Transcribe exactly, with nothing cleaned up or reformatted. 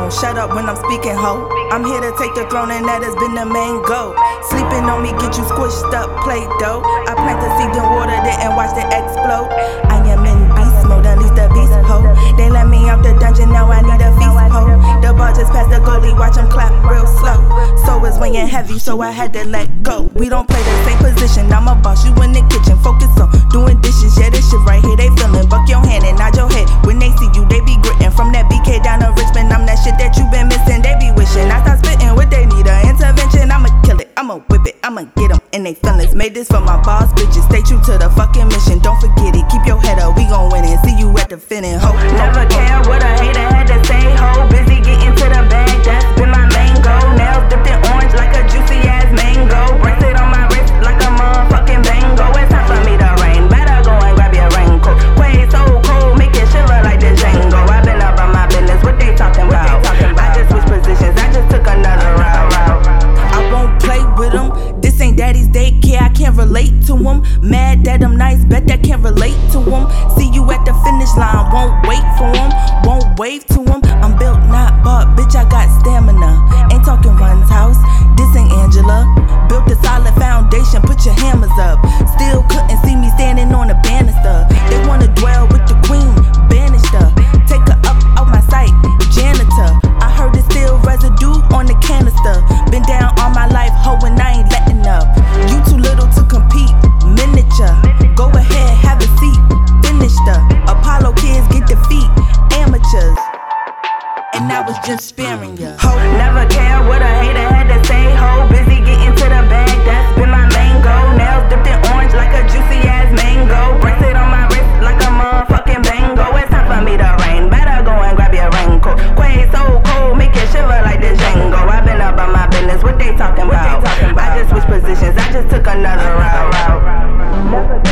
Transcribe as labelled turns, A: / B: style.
A: gon' shut up when I'm speaking, ho. I'm here to take the throne and that has been the main goal. Sleeping on me, get you squished up, Play-Doh. I plant the seed in water, and watch it explode. I am in beast mode, unleash the beast, ho. They let me out the dungeon, now I need a feast, ho. The ball just passed the goalie, watch him clap real slow. So it's weighing heavy, so I had to let go. We don't play the same position, I'm a boss, you in the kitchen. Focus on doing dishes, yeah, this shit right here, they feelin'. Buck your hand and nod your head. When they see you, they be grittin'. From that B K down to Richmond, I'm that shit that you been missing. They be wishing I start spittin' what they need, a intervention. I'ma kill it, I'ma whip it, I'ma get them and they feelings. Made this for my boss bitches, stay true to the fucking mission. Don't forget it, keep your head up, we gon' win it. See you at the finish, ho.
B: Never care what a hater had to say, ho. Busy getting to the bag, that's been my main goal. Nails dipped in orange like a juicy ass mango. Bracelet on my wrist like a motherfucking bango. It's time for me to rain, better go and grab your raincoat. Quay so cold, make it shiver like the Django. I've been up on my business, what they talking about? I just switched positions, I just took another route.
A: I won't play with them, this ain't daddy's daycare, I can't relate to him. Mad that I'm nice, bet that can't relate to him. See you at the finish line, won't wait for him, won't wave to him. I'm built, not bought, bitch, I got stamina. Ain't talking Run's house, this ain't Angela. Built a solid foundation, put your hammers up. Still couldn't see me standing on a banister. They wanna dwell with the queen, banished her. Take her up out my sight, janitor. I heard there's still residue on the canister. Been down all my life, ho, and I ain't letting up. You too little to compete, miniature. Go ahead, have a seat, finished her. Apollo kids get defeat, amateurs. And I was just sparing ya, ho.
B: Never care what a hater had to say, ho. Busy getting to the bag, that's been my main goal. Nails dipped in orange like a juicy ass mango. Bracelet on my wrist like a motherfucking bango. It's time for me to rain, better go and grab your raincoat. Quay so cold, make it shiver like the Django. I've been up on my business, what they talking about? I just switched positions, I just took another route.